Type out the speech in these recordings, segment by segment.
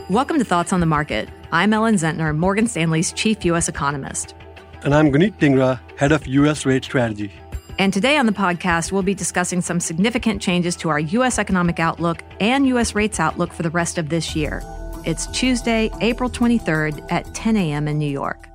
Welcome to Thoughts on the Market. I'm Ellen Zentner, Morgan Stanley's chief U.S. economist. And I'm Guneet Dhingra, head of U.S. rate strategy. And today on the podcast, we'll be discussing some significant changes to our U.S. economic outlook and U.S. rates outlook for the rest of this year. It's Tuesday, April 23rd at 10 a.m. in New York.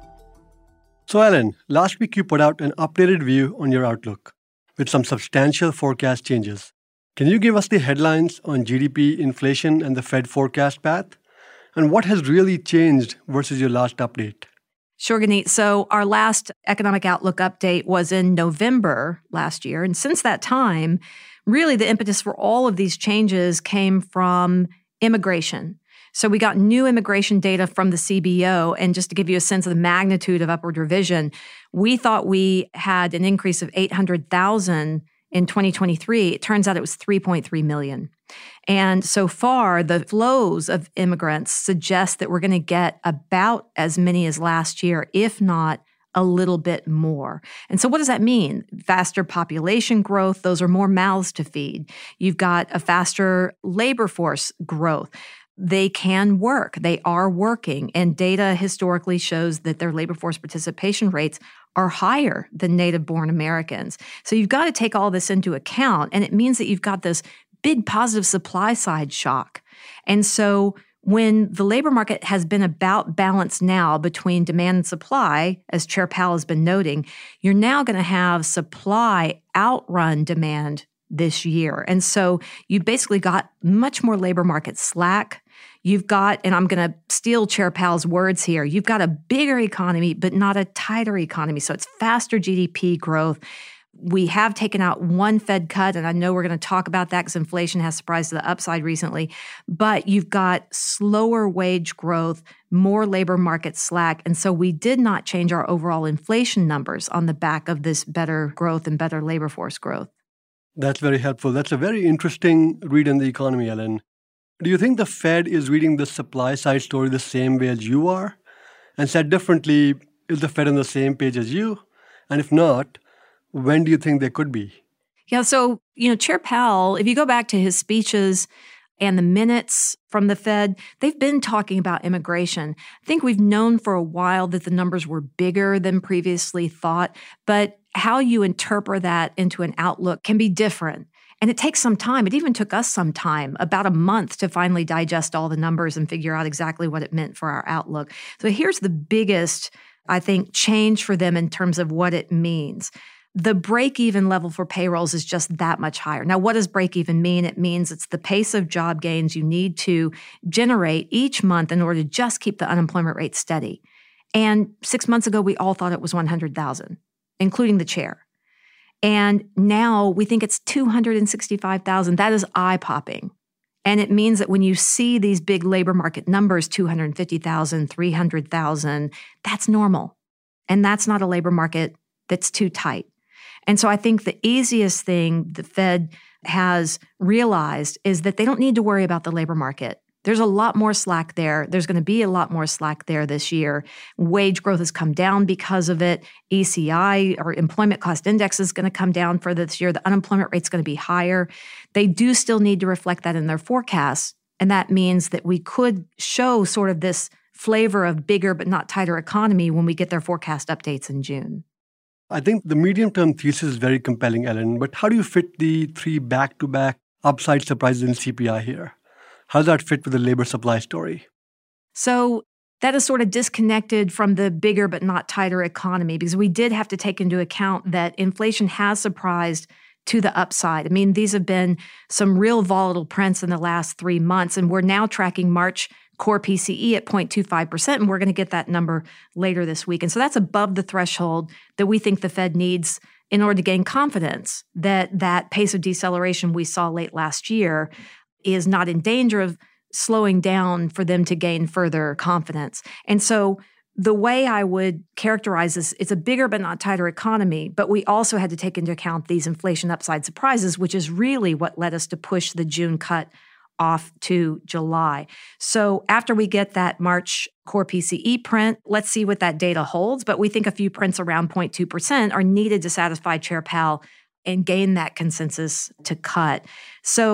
So, Ellen, last week you put out an updated view on your outlook with some substantial forecast changes. Can you give us the headlines on GDP, inflation, and the Fed forecast path? And what has really changed versus your last update? Sure, Guneet. So our last economic outlook update was in November last year. And since that time, really the impetus for all of these changes came from immigration. So we got new immigration data from the CBO. And just to give you a sense of the magnitude of upward revision, we thought we had an increase of 800,000 in 2023. It turns out it was 3.3 million. And so far, the flows of immigrants suggest that we're going to get about as many as last year, if not a little bit more. And so what does that mean? Faster population growth, those are more mouths to feed. You've got a faster labor force growth. They can work. They are working. And data historically shows that their labor force participation rates are higher than native-born Americans. So you've got to take all this into account. And it means that you've got this big positive supply side shock. And so when the labor market has been about balance now between demand and supply, as Chair Powell has been noting, you're now going to have supply outrun demand this year. And so you basically got much more labor market slack. You've got, and I'm going to steal Chair Powell's words here, you've got a bigger economy, but not a tighter economy. So it's faster GDP growth. We have taken out one Fed cut, and I know we're going to talk about that because inflation has surprised to the upside recently. But you've got slower wage growth, more labor market slack. And so we did not change our overall inflation numbers on the back of this better growth and better labor force growth. That's very helpful. That's a very interesting read in the economy, Ellen. Do you think the Fed is reading the supply side story the same way as you are? And said differently, is the Fed on the same page as you? And if not, when do you think they could be? Yeah, so, Chair Powell, if you go back to his speeches and the minutes from the Fed, they've been talking about immigration. I think we've known for a while that the numbers were bigger than previously thought, but how you interpret that into an outlook can be different. And it takes some time. It even took us some time, about a month, to finally digest all the numbers and figure out exactly what it meant for our outlook. So here's the biggest, I think, change for them in terms of what it means. The break-even level for payrolls is just that much higher. Now, what does break-even mean? It means it's the pace of job gains you need to generate each month in order to just keep the unemployment rate steady. And 6 months ago, we all thought it was 100,000, including the chair. And now we think it's 265,000. That is eye-popping. And it means that when you see these big labor market numbers, 250,000, 300,000, that's normal. And that's not a labor market that's too tight. And so I think the easiest thing the Fed has realized is that they don't need to worry about the labor market. There's a lot more slack there. There's going to be a lot more slack there this year. Wage growth has come down because of it. ECI, or employment cost index, is going to come down further this year. The unemployment rate's going to be higher. They do still need to reflect that in their forecasts. And that means that we could show sort of this flavor of bigger but not tighter economy when we get their forecast updates in June. I think the medium-term thesis is very compelling, Ellen, but how do you fit the three back-to-back upside surprises in CPI here? How does that fit with the labor supply story? So that is sort of disconnected from the bigger but not tighter economy, because we did have to take into account that inflation has surprised to the upside. I mean, these have been some real volatile prints in the last 3 months, and we're now tracking March core PCE at 0.25%, and we're going to get that number later this week. And so that's above the threshold that we think the Fed needs in order to gain confidence that that pace of deceleration we saw late last year is not in danger of slowing down for them to gain further confidence. And so the way I would characterize this, it's a bigger but not tighter economy, but we also had to take into account these inflation upside surprises, which is really what led us to push the June cut off to July. So after we get that March core PCE print, let's see what that data holds. But we think a few prints around 0.2% are needed to satisfy Chair Powell and gain that consensus to cut. So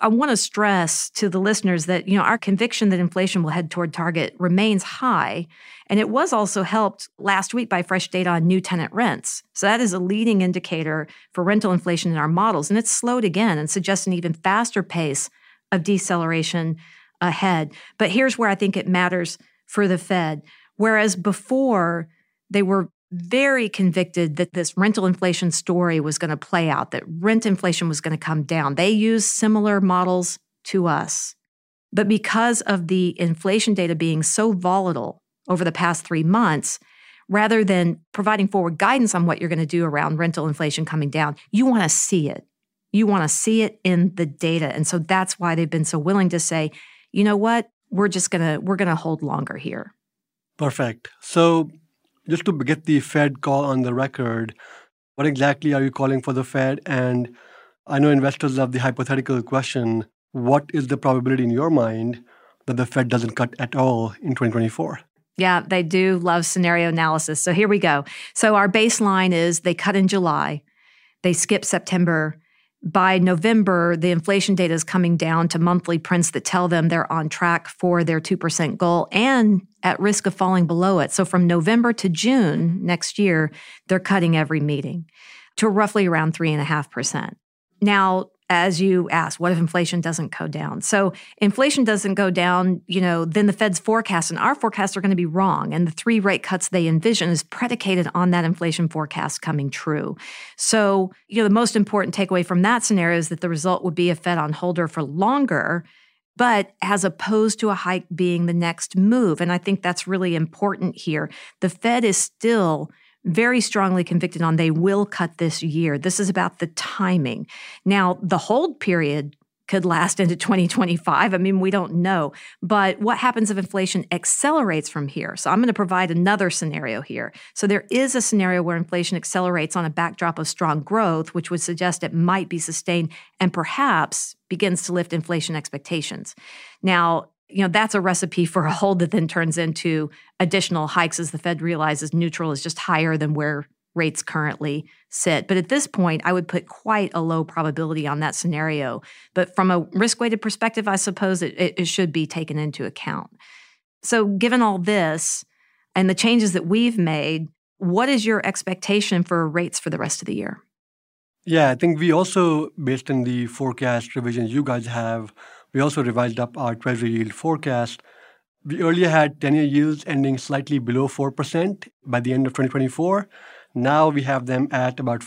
I want to stress to the listeners that, our conviction that inflation will head toward target remains high. And it was also helped last week by fresh data on new tenant rents. So that is a leading indicator for rental inflation in our models. And it's slowed again and suggests an even faster pace of deceleration ahead. But here's where I think it matters for the Fed. Whereas before, they were very convicted that this rental inflation story was going to play out, that rent inflation was going to come down. They used similar models to us. But because of the inflation data being so volatile over the past 3 months, rather than providing forward guidance on what you're going to do around rental inflation coming down, you want to see it. You want to see it in the data. And so that's why they've been so willing to say, you know what, we're going to hold longer here. Perfect. So just to get the Fed call on the record, what exactly are you calling for the Fed? And I know investors love the hypothetical question. What is the probability in your mind that the Fed doesn't cut at all in 2024? Yeah, they do love scenario analysis. So here we go. So our baseline is they cut in July, they skip September. By November, the inflation data is coming down to monthly prints that tell them they're on track for their 2% goal and at risk of falling below it. So from November to June next year, they're cutting every meeting to roughly around 3.5%. Now, as you asked, what if inflation doesn't go down? So inflation doesn't go down, then the Fed's forecast and our forecasts are going to be wrong. And the 3 rate cuts they envision is predicated on that inflation forecast coming true. So, the most important takeaway from that scenario is that the result would be a Fed on holder for longer, but as opposed to a hike being the next move. And I think that's really important here. The Fed is still very strongly convicted on they will cut this year. This is about the timing. Now, the hold period could last into 2025. I mean, we don't know. But what happens if inflation accelerates from here? So I'm going to provide another scenario here. So there is a scenario where inflation accelerates on a backdrop of strong growth, which would suggest it might be sustained and perhaps begins to lift inflation expectations. Now, that's a recipe for a hold that then turns into additional hikes as the Fed realizes neutral is just higher than where rates currently sit. But at this point, I would put quite a low probability on that scenario. But from a risk-weighted perspective, I suppose it should be taken into account. So given all this and the changes that we've made, what is your expectation for rates for the rest of the year? Yeah, I think we also, based on the forecast revisions you guys have, we also revised up our Treasury yield forecast. We earlier had 10-year yields ending slightly below 4% by the end of 2024. Now we have them at about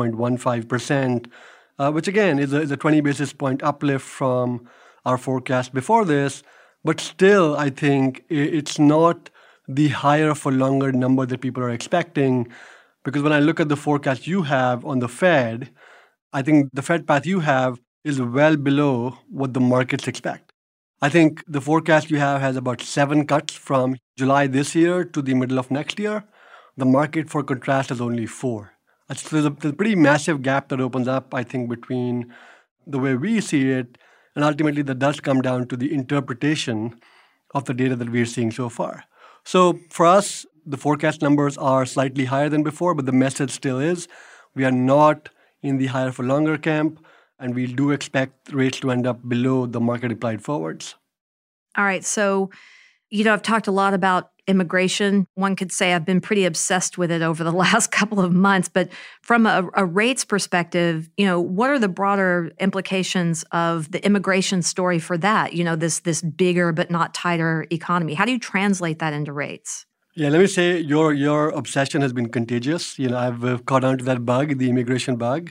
4.15%, which again is a 20 basis point uplift from our forecast before this. But still, I think it's not the higher for longer number that people are expecting. Because when I look at the forecast you have on the Fed, I think the Fed path you have is well below what the markets expect. I think the forecast you have has about 7 cuts from July this year to the middle of next year. The market, for contrast, has only 4. So there's a pretty massive gap that opens up, I think, between the way we see it, and ultimately that does come down to the interpretation of the data that we're seeing so far. So for us, the forecast numbers are slightly higher than before, but the message still is we are not in the higher for longer camp. And we do expect rates to end up below the market implied forwards. All right. So, I've talked a lot about immigration. One could say I've been pretty obsessed with it over the last couple of months. But from a rates perspective, what are the broader implications of the immigration story for that? This bigger but not tighter economy. How do you translate that into rates? Yeah, let me say your obsession has been contagious. I've caught on to that bug, the immigration bug.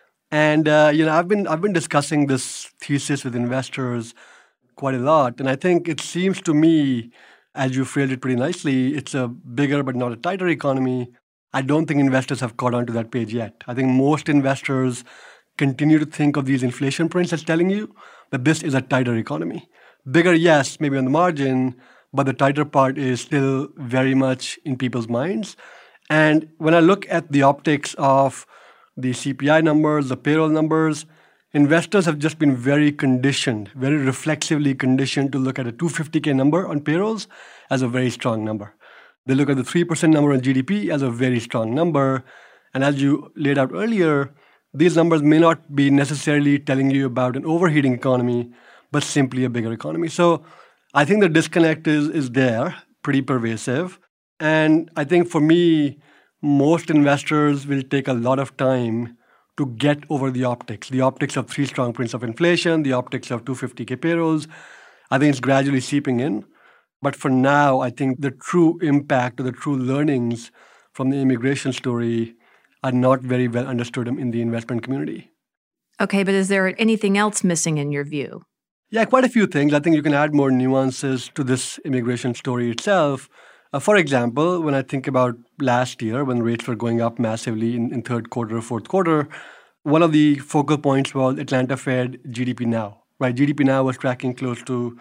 And I've been discussing this thesis with investors quite a lot, and I think it seems to me, as you phrased it pretty nicely, it's a bigger but not a tighter economy. I don't think investors have caught on to that page yet. I think most investors continue to think of these inflation prints as telling you that this is a tighter economy. Bigger, yes, maybe on the margin, but the tighter part is still very much in people's minds. And when I look at the optics of the CPI numbers, the payroll numbers, investors have just been very conditioned, very reflexively conditioned to look at a 250K number on payrolls as a very strong number. They look at the 3% number on GDP as a very strong number. And as you laid out earlier, these numbers may not be necessarily telling you about an overheating economy, but simply a bigger economy. So I think the disconnect is there, pretty pervasive. And I think for me, most investors will take a lot of time to get over the optics of three strong prints of inflation, the optics of 250K payrolls. I think it's gradually seeping in. But for now, I think the true impact or the true learnings from the immigration story are not very well understood in the investment community. Okay, but is there anything else missing in your view? Yeah, quite a few things. I think you can add more nuances to this immigration story itself. For example, when I think about last year, when rates were going up massively in third quarter, fourth quarter, one of the focal points was Atlanta Fed GDP Now, right? GDP Now was tracking close to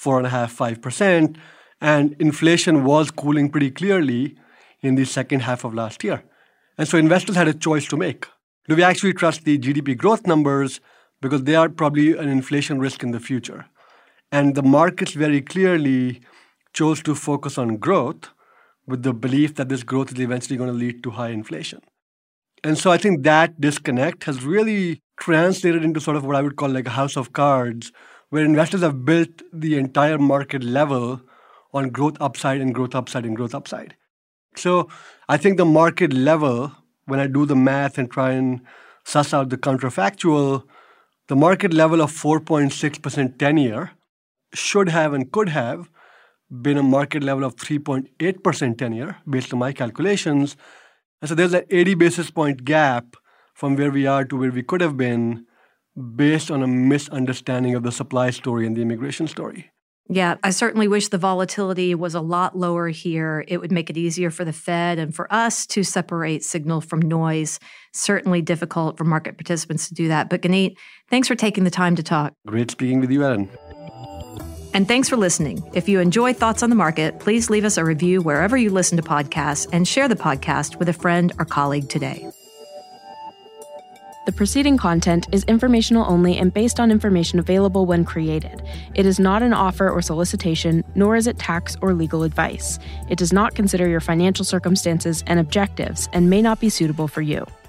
4.5%, 5%, and inflation was cooling pretty clearly in the second half of last year. And so investors had a choice to make. Do we actually trust the GDP growth numbers because they are probably an inflation risk in the future? And the markets very clearly chose to focus on growth with the belief that this growth is eventually going to lead to high inflation. And so I think that disconnect has really translated into sort of what I would call like a house of cards, where investors have built the entire market level on growth upside and growth upside and growth upside. So I think the market level, when I do the math and try and suss out the counterfactual, the market level of 4.6% 10-year should have and could have been a market level of 3.8% 10-year based on my calculations. And so there's an 80 basis point gap from where we are to where we could have been based on a misunderstanding of the supply story and the immigration story. Yeah, I certainly wish the volatility was a lot lower here. It would make it easier for the Fed and for us to separate signal from noise. Certainly difficult for market participants to do that. But Ganeet, thanks for taking the time to talk. Great speaking with you, Ellen. And thanks for listening. If you enjoy Thoughts on the Market, please leave us a review wherever you listen to podcasts and share the podcast with a friend or colleague today. The preceding content is informational only and based on information available when created. It is not an offer or solicitation, nor is it tax or legal advice. It does not consider your financial circumstances and objectives and may not be suitable for you.